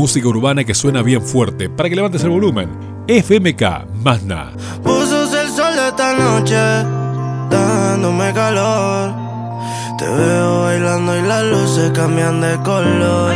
música urbana que suena bien fuerte, para que levantes el volumen. FMK, más nada. Vos sos el sol de esta noche, dándome calor. Te veo bailando y las luces cambian de color.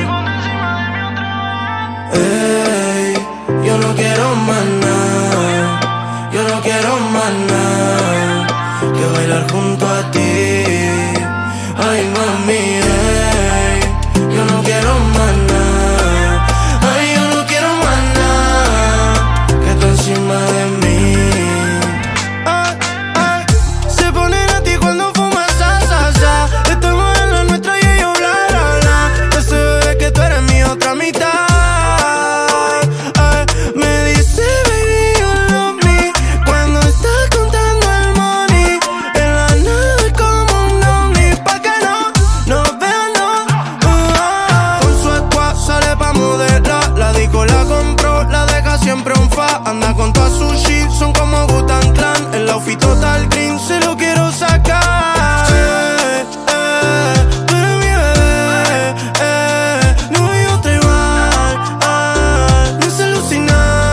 Ey, yo no quiero más nada, yo no quiero más nada que bailar junto a ti. Ay, mami, ey, yo no quiero más nada. Ay, yo no quiero más nada que tú encima de mí. Ay, ay, se ponen a ti cuando fumas sa, sa, sa. Estamos en lo nuestro y ellos bla, bla, bla. Yo sé, bebé, que tú eres mi otra mitad. Ay, me dice, baby, you love me cuando estás contando el money. En la nave como un ovni, pa' que no nos vean, no. Con su squad sale pa' modelar. La disco la compró, la deja siempre un fa. Anda con toda su shit, son como Wu-Tang Clan. El outfit total green, se lo quiero sacar. Tú eres mi bebé, no hay otra igual. Me hace alucinar.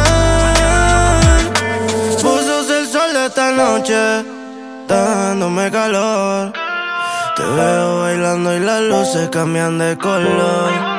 Vos sos el sol de esta noche, dándome calor. Te veo bailando y las luces cambian de color.